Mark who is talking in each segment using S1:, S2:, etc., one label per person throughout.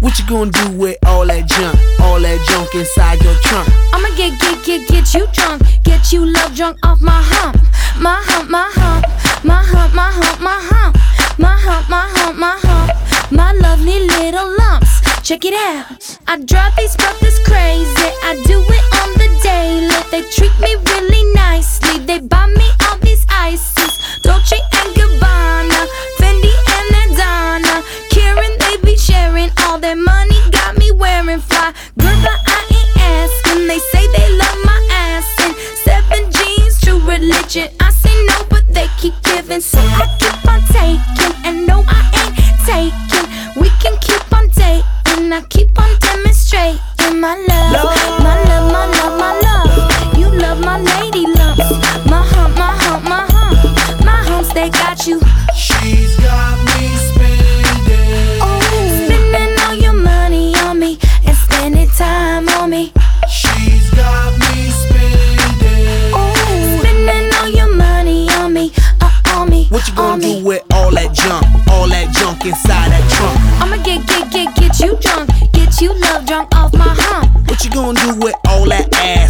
S1: What you gonna do with all that junk inside your trunk?
S2: I'ma get you drunk, get you love drunk off my hump, my hump, my hump, my hump, my hump, my hump, my hump, my hump, my hump, my lovely little lumps. Check it out. I drive these brothers crazy. I do it on the daily. They treat me really nicely. They buy me all these ices, Dolce and Gabbana, Fendi and Adana. Karen, they be sharing all their money. Got me wearing fly. Girl, but I ain't asking. They say they love my ass and 7 jeans, true religion. I say no, but they keep giving, so I keep on taking. And no, I ain't taking. We can keep on dating. I keep on demonstrating my love, my love, my love, my love. You love my lady lumps, my hump, my hump, my hump, my humps. They got you.
S1: She's got me spending.
S2: Oh, spending all your money on me and spending time on me.
S1: She's got me spending.
S2: Oh, spending all your money on me, on me.
S1: What you gonna do with all that junk inside that trunk?
S2: I'ma get you drunk, get you love drunk off my hump.
S1: What you gonna do with all that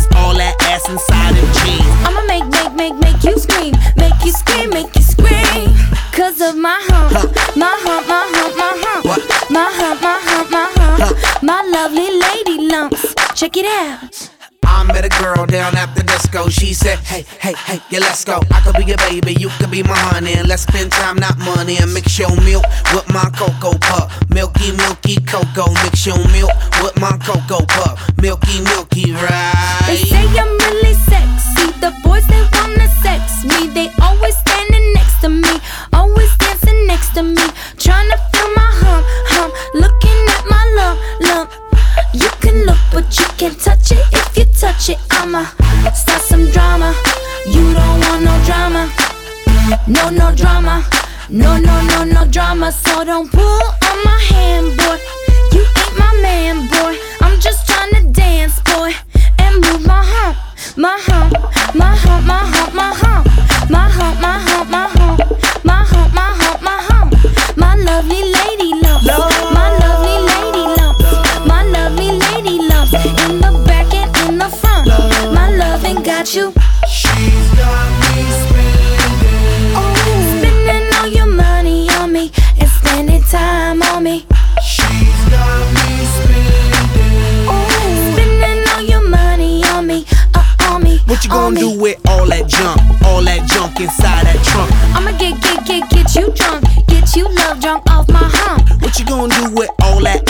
S1: ass inside them jeans?
S2: I'ma make you scream, make you scream, make you scream. Cause of my hump, my hump, my hump, my hump,
S1: what?
S2: My hump, my hump, my hump, my lovely lady lumps. Check it out.
S1: I met a girl down at the disco. She said, hey, yeah, let's go. I could be your baby, you could be my honey, and let's spend time, not money. And mix your milk with my cocoa puff. Milky, milky cocoa. Mix your milk with my cocoa puff. Milky, milky, right?
S2: They say I'm really sexy. The boys, they wanna sex me. They always standing next to me, always dancing next to me, trying to feel my hump, looking at my lump. You can look, but you can't touch it. If you touch it, I'ma start some drama. You don't want no drama, no drama, no drama. So don't pull on my hand, boy. You ain't my man, boy. I'm just trying to dance, boy, and move my hump, my hump, my hump, my hump, my hump, my hump, my hump, my hump, my hump, my hump, my hump, my lovely lady lumps, my lovely lady lumps, my lovely lady lumps, in the back and in the front. My loving got you.
S1: She's got me spending.
S2: Oh, spending all your money on me and spending time on me.
S1: She's got me spending.
S2: Oh, spending all your money on me, on me.
S1: What you gonna do with all that junk inside that trunk?
S2: I'ma get you drunk, get you love drunk off my hump.
S1: What you gonna do with all that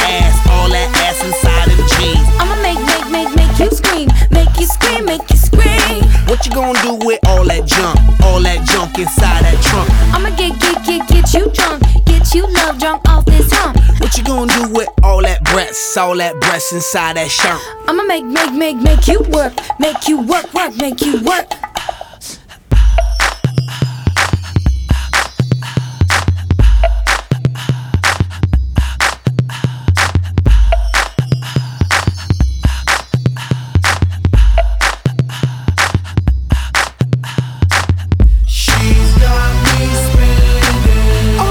S1: ass inside them jeans?
S2: I'ma make you scream, make you scream, make you scream.
S1: What you gonna do with all that junk inside that trunk?
S2: I'ma get you drunk, get you love drunk off this hump.
S1: What you gonna do with all that breasts inside that shirt?
S2: I'ma make you work, make you work, make you work.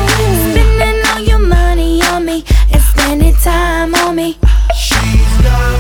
S2: Time on me.
S1: She's got